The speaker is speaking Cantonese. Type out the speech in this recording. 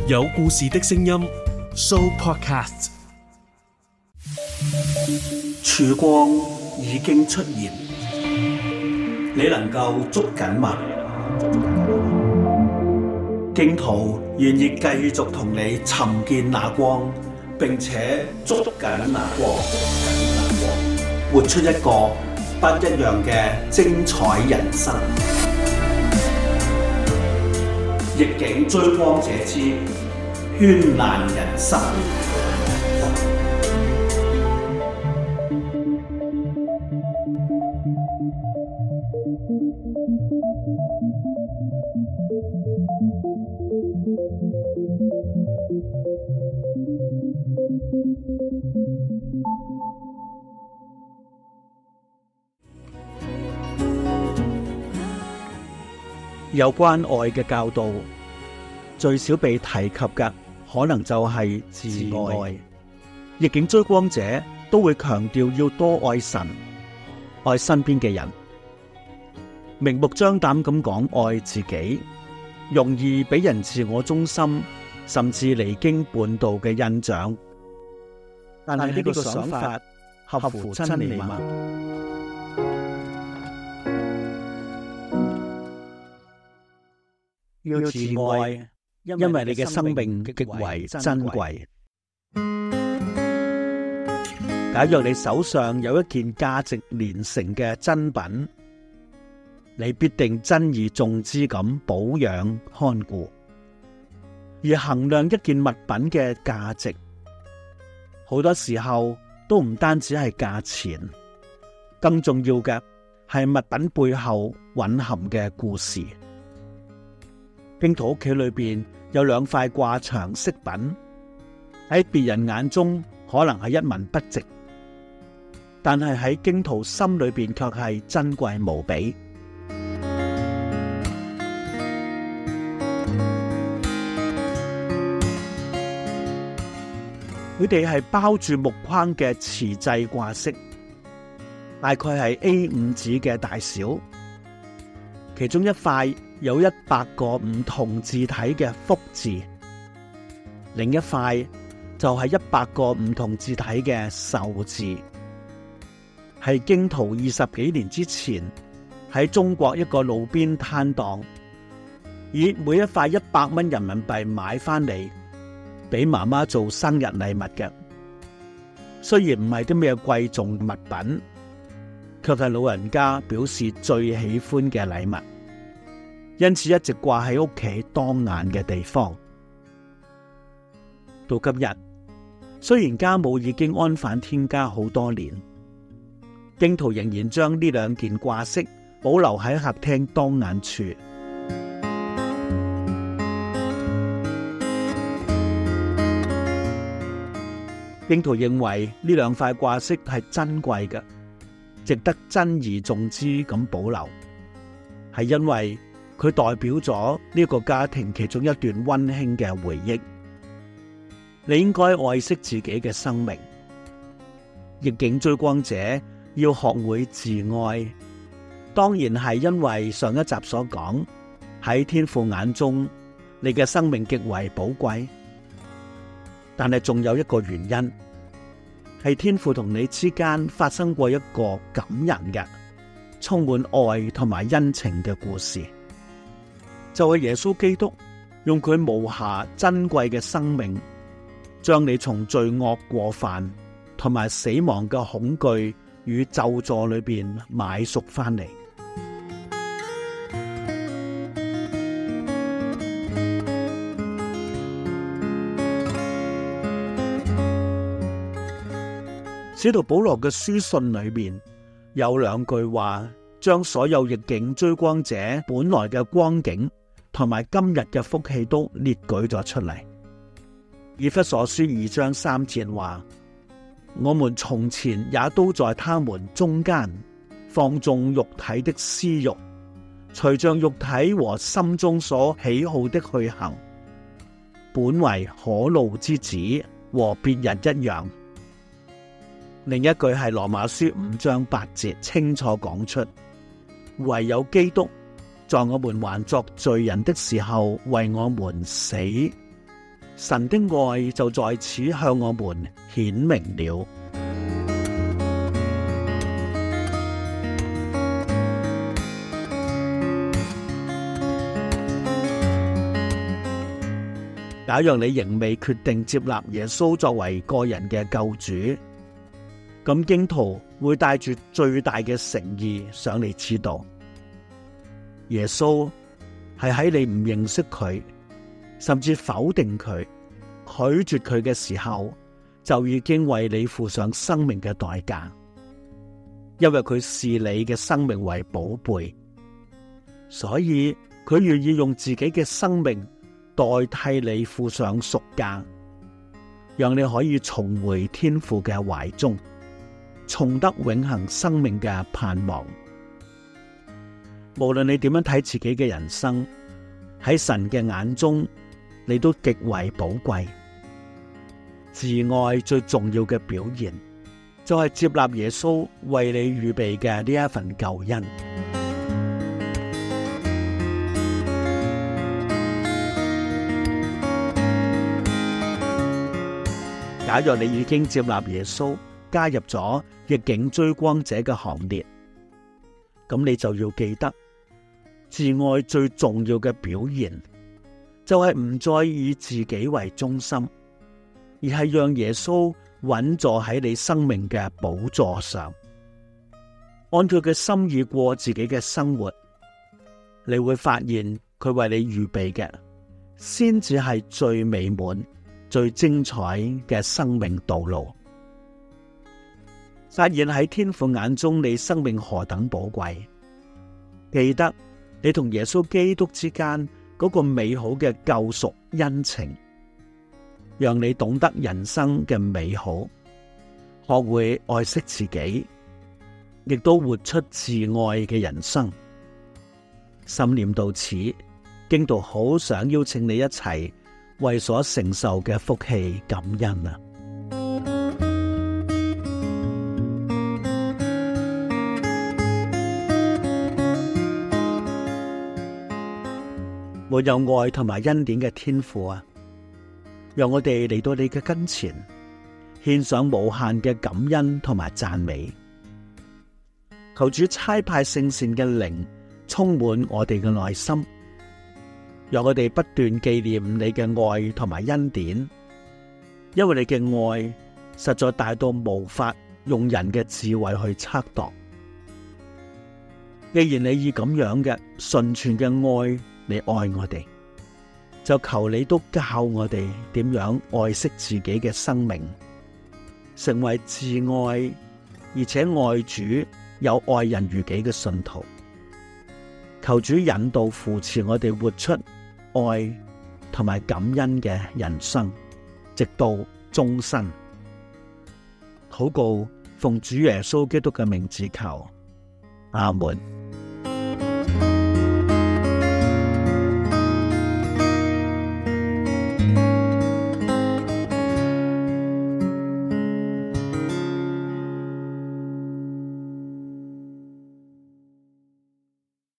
有故事的聲音 Show Podcast。 曙光已經出現，你能夠捉緊嗎？荊徒願意繼續同你尋見那光，並且捉緊那光，活出一個不一樣嘅精彩人生。逆境追光者之絢爛人生。有關愛嘅教導，最少被提及嘅可能就係自愛。逆境追光者都會強調要多愛神，愛身邊嘅人，明目張膽咁講愛自己，容易俾人自我中心，甚至離經叛道嘅印象。但係呢個想法合乎真理嗎？要自愛，因為你嘅生命極為珍貴。假若你手上有一件價值連城嘅珍品，你必定珍而重之咁保養看顧。而衡量一件物品嘅價值，好多時候都唔單止係價錢，更重要嘅係物品背後蘊含嘅故事。荊徒屋企裏邊有2塊掛牆飾品，喺別人眼中可能係一文不值，但係喺荊徒心裏邊卻係珍貴無比。佢哋係包住木框嘅瓷製掛飾，大概係 A5 紙嘅大小，其中一塊有100個唔同字體嘅福字，另一塊就係100個唔同字體嘅壽字，係荊徒20幾年之前喺中國一個路邊攤檔，以每一塊100蚊人民幣買翻嚟，俾媽媽做生日禮物嘅。雖然唔係啲咩貴重物品，卻係老人家表示最喜歡嘅禮物。因此一直掛喺屋企當眼嘅地方。到今日，雖然家母已經安返天家好多年，荊徒仍然將呢2件掛飾保留喺客廳當眼處。荊徒認為呢2塊掛飾係珍貴嘅，值得珍而重之咁保留，係因為佢代表咗呢個家庭其中一段溫馨嘅回憶。你應該愛惜自己嘅生命。逆境追光者要學會自愛，當然係因為上一集所講，喺天父眼中你嘅生命極為寶貴。但係仲有一個原因，係天父同你之間發生過一個感人嘅、充滿愛同埋恩情嘅故事。就係耶穌基督用佢無瑕珍貴嘅生命，將你從罪惡過犯同埋死亡嘅恐懼與咒詛裏邊買贖翻嚟。使徒保羅嘅書信裏面有2句話，將所有逆境追光者本來嘅光景同埋今日嘅福氣都列舉咗出嚟。以弗所書2章3節話：我們從前也都在他們中間，放縱肉體的私欲，隨着肉體和心中所喜好的去行，本為可怒之子，和別人一樣。另一句係羅馬書5章8節，清楚講出，唯有基督在我們還作罪人的時候為我們死， 神的愛就在此向我們顯明了。假若你仍未決定接納耶穌作為個人嘅救主，咁荊徒會帶住最大嘅誠意想你知道，耶穌係喺你唔認識佢，甚至否定佢、拒絕佢嘅時候，就已經為你付上生命嘅代價，因為佢視你嘅生命為寶貝，所以佢願意用自己嘅生命代替你付上贖價，讓你可以重回天父嘅懷中，重得永恆生命嘅盼望。無論你點樣睇自己嘅人生，喺神嘅眼中，你都極為寶貴。自愛最重要嘅表現，就係接納耶穌為你預備嘅呢一份救恩。假若你已經接納耶穌，加入咗逆境追光者嘅行列，咁你就要記得，自愛最重要嘅表現，就係唔再以自己為中心，而係讓耶穌穩坐喺你生命嘅寶座上，按佢嘅心意過自己嘅生活。你會發現佢為你預備嘅，先至係最美滿、最精彩嘅生命道路。發現喺天父眼中你生命何等寶貴，記得你同耶穌基督之間嗰個美好嘅救贖恩情，讓你懂得人生嘅美好，學會愛惜自己，亦都活出自愛嘅人生。心念到此，荊徒好想邀請你一齊為所承受嘅福氣感恩啊！沒有愛同埋恩典嘅天父啊，讓我哋嚟到你嘅跟前，獻上無限嘅感恩同埋讚美。求主差派聖善嘅靈充滿我哋嘅內心，讓我哋不斷紀念你嘅愛同埋恩典，因為你嘅愛實在大到無法用人嘅智慧去測度。既然你以咁樣嘅純全嘅愛嚟愛我哋，就求你都教我哋點樣愛惜自己嘅生命，成為自愛而且愛主有愛人如己嘅信徒。求主引導扶持我哋活出愛同埋感恩嘅人生，直到終身。禱告奉主耶穌基督嘅名字求，阿門。